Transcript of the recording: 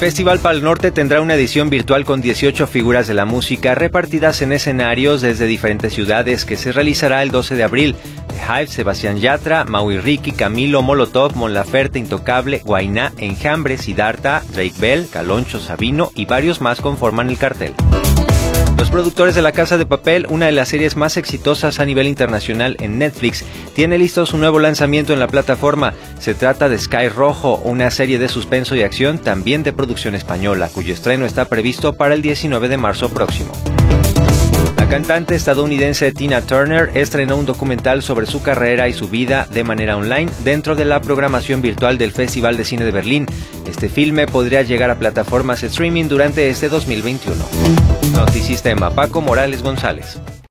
Festival Pal Norte tendrá una edición virtual con 18 figuras de la música repartidas en escenarios desde diferentes ciudades que se realizará el 12 de abril. Hive, Sebastián Yatra, Maui Ricky, Camilo, Molotov, Mon Laferte, Intocable, Guainá, Enjambre, Siddhartha, Drake Bell, Caloncho, Sabino y varios más conforman el cartel. Los productores de La Casa de Papel, una de las series más exitosas a nivel internacional en Netflix, tiene listo su nuevo lanzamiento en la plataforma. Se trata de Sky Rojo, una serie de suspenso y acción también de producción española, cuyo estreno está previsto para el 19 de marzo próximo. La cantante estadounidense Tina Turner estrenó un documental sobre su carrera y su vida de manera online dentro de la programación virtual del Festival de Cine de Berlín. Este filme podría llegar a plataformas streaming durante este 2021. Noticistema, Paco Morales González.